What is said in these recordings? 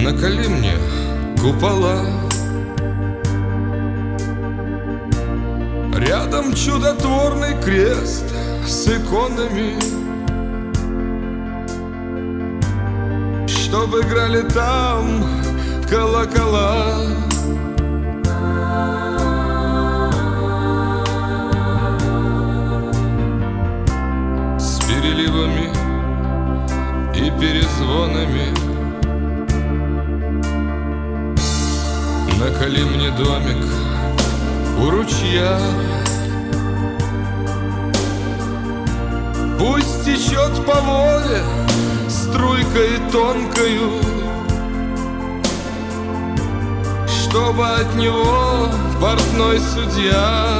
Наколи мне купола, рядом чудотворный крест с иконами, чтоб играли там колокола. С переливами и перезвонами. Наколи мне домик у ручья, пусть течет по воле струйкой тонкою, чтобы от него портной судья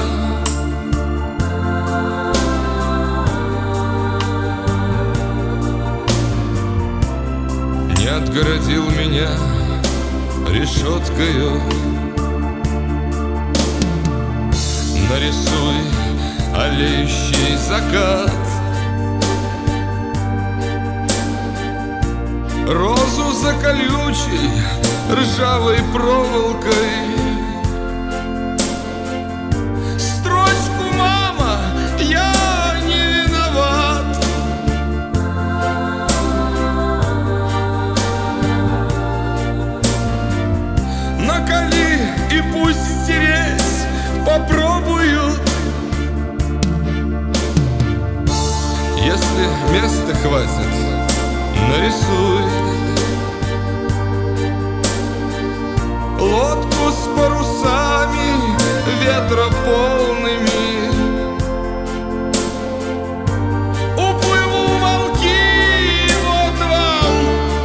не отгородил меня решеткою. Нарисуй олеющий закат, розу за колючей ржавой проволокой, строчку «Мама, я не виноват». Наколи и пусть стереть попробуют. Если места хватит, нарисуй лодку с парусами ветрополными. Уплыву волки, вот вам.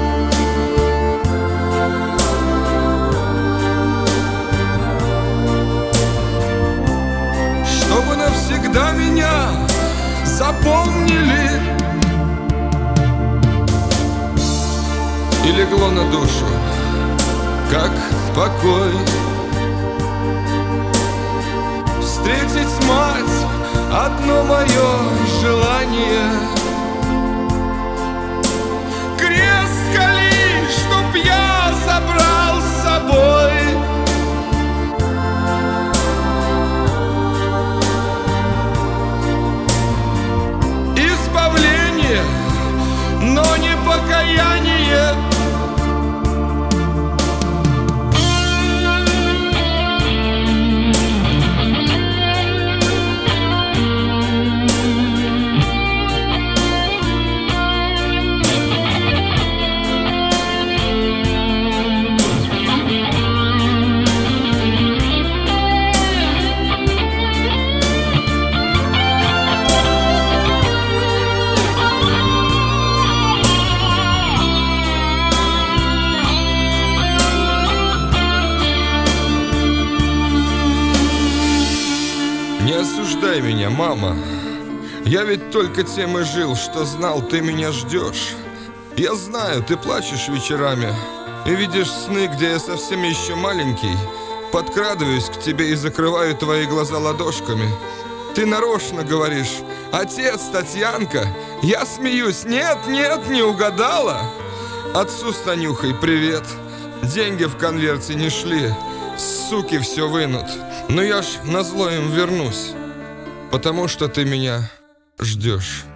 Чтобы навсегда меня запомнили. И легло на душу, как покой, встретить мать — одно мое желание. Крест кали, чтоб я забрал с собой. Избавление, но не покаяние. Не осуждай меня, мама. Я ведь только тем и жил, что знал, ты меня ждешь. Я знаю, ты плачешь вечерами и видишь сны, где я совсем еще маленький. Подкрадываюсь к тебе и закрываю твои глаза ладошками. Ты нарочно говоришь: отец, Татьянка. Я смеюсь: нет, нет, не угадала. Отцу с Танюхой привет. Деньги в конверте не шли, суки все вынут. Но я ж назло им вернусь, потому что ты меня ждешь.